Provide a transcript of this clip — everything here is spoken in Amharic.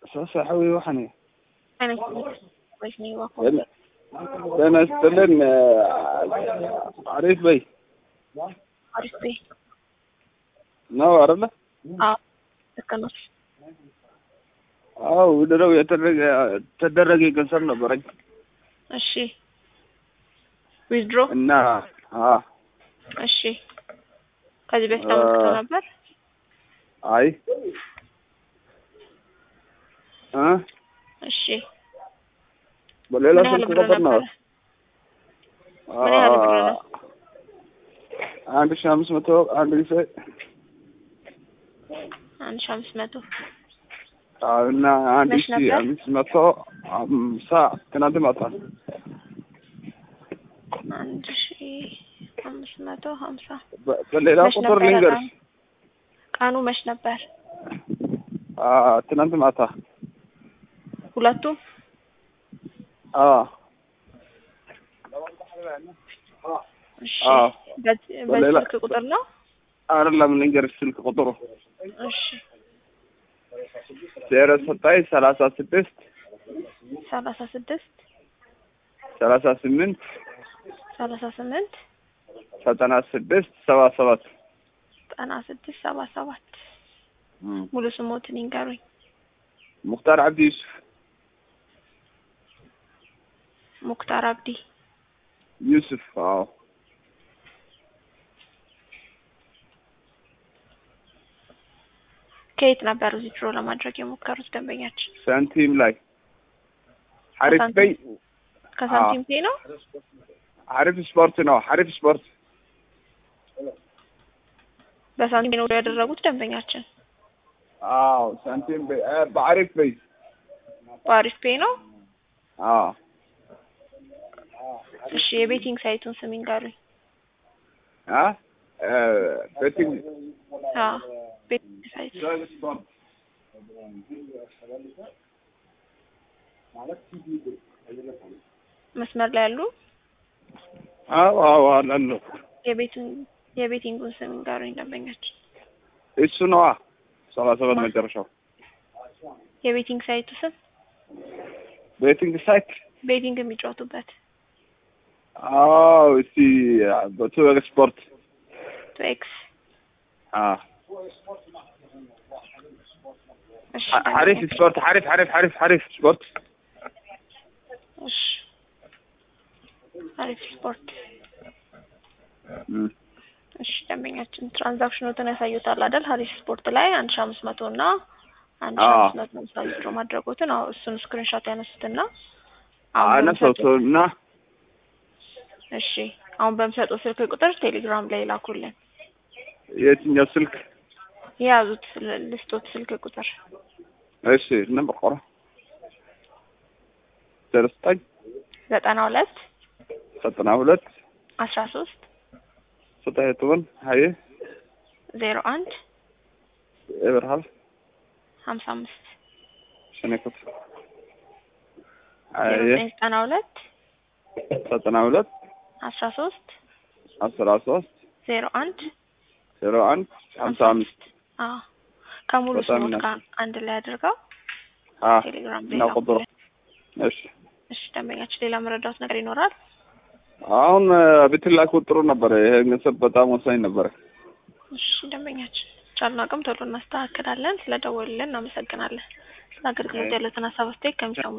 صحوي وحني أنا وجهي وقوم أنا استلن عارف بي عارف بيه نو أرلا تكنس ودرو يتدرج يكسرنا برج الشيء withdraw إنها الشيء كذي بيستعمل نمبر أي الشيء بليلة سلك قطرنا من هذا برنا عندي شمس متو عندي شيء عن شمس ماتو أنا عندي شيء شمس متو ساعة كنا دمعة عندي شيء شمس ماتو خمسة بليلة قطر لينجرز كانوا مش نبر كنا دمعة ولاتو بس قطرنا أرلا من لينجرز سلك قطره እሺ ዜሮ ሰጣይ 36 36 38 38 96 77 96 77 ሙሉ ስሞትን ይንገሩኝ። ሙክታር አብዲ ዩሱፍ ሙክታር አብዲ ዩሱፍ ከየት ነበር ዊዝድሮ ለማድረግ የሞከሩት ደንበኛችን? ሳንቲም ላይ ሐሪፍ በይ ከሳንቲም ፔ ነው? ሐሪፍ ስፖርት ነው። ሐሪፍ ስፖርት በሳንቲም ነው ያደረጉት ደንበኛችን? ሳንቲም በይ በሐሪፍ በይ በሐሪፍ ፔ ነው? እሺ የቤቲንግ ሳይቱን ስም ይንገሩኝ። ቤቲንግ ቤቲንግ ሳይት መስመር ላይ ያሉ? አሉ። የቤቲንጉን ስም ይንገሩኝ ደንበኛችን። እሱ ነዋ 77 መጨረሻው። የቤቲንግ ሳይቱ ስም? ቤቲንግ ሳይት ቤቲንግ የሚጫወቱበት እስቲ በቱ ኤክስፖርት ቱኤክስ حريف سبورت حريف سبورت حريف سبورت እሺ ደንበኛችን ትራንዛክሽኑን ያሳዩታል አይደል? ሐሪፍ ስፖርት ላይ 1500 እና 1500 ዊዝድሮ ማድረጎትን እሱን ስክሪንሾት ያነሱትና አነሳውና እሺ አሁን በምሰጠው ስልክ ቁጥር ቴሌግራም ላይ ላኩልን። የትኛው ስልክ? ያዙት ልስቶት ስልክ ቁጥር እሺ ነበር ቆራ 92 13 ستة هاي 01 إبرهال 55 شنو كنت 92 13 13 01 55 ከሙሉ ስሞት ጋር አንድ ላይ አድርገው ቴሌግራም ላይ ነው። እሺ ደንበኛችን ሌላ መረዳት ነገር ይኖራል? አሁን ብትላክ ጥሩ ነበር። ይሄ ገንዘብ በጣም ወሳኝ ነበር። እሺ ደንበኛችን ቻልና አቅም ቶሎ እናስተካክላለን። ስለደወሉልን እናመሰግናለን። ስለ አገልግሎት ያለውን ሀሳብ አስተያየት ከሚሰሙ